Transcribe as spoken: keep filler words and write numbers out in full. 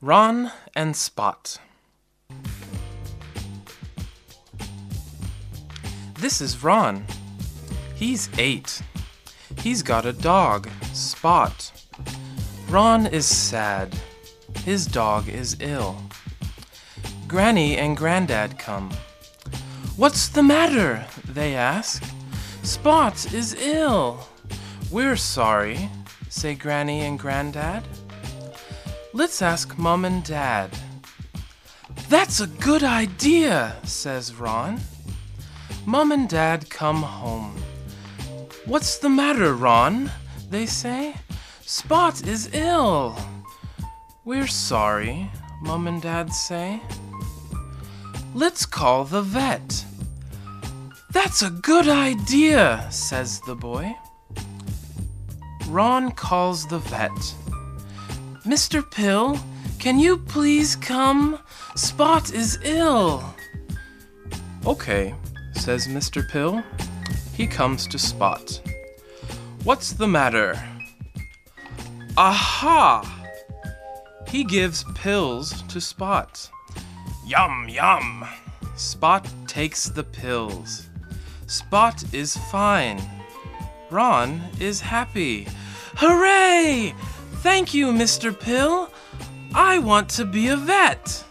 Ron and Spot. This is Ron. He's eight. He's got a dog, Spot. Ron is sad. His dog is ill. Granny and Granddad come. "What's the matter?" they ask. "Spot is ill." "We're sorry," say Granny and Granddad. "Let's ask Mom and Dad." "That's a good idea," says Ron. Mom and Dad come home. "What's the matter, Ron?" they say. "Spot is ill." "We're sorry," Mom and Dad say. "Let's call the vet." "That's a good idea," says the boy. Ron calls the vet. "Mister Pill, can you please come? Spot is ill." "Okay," says Mister Pill. He comes to Spot. "What's the matter?" Aha! He gives pills to Spot. Yum, yum! Spot takes the pills. Spot is fine. Ron is happy. "Hooray! Thank you, Mister Pill. I want to be a vet."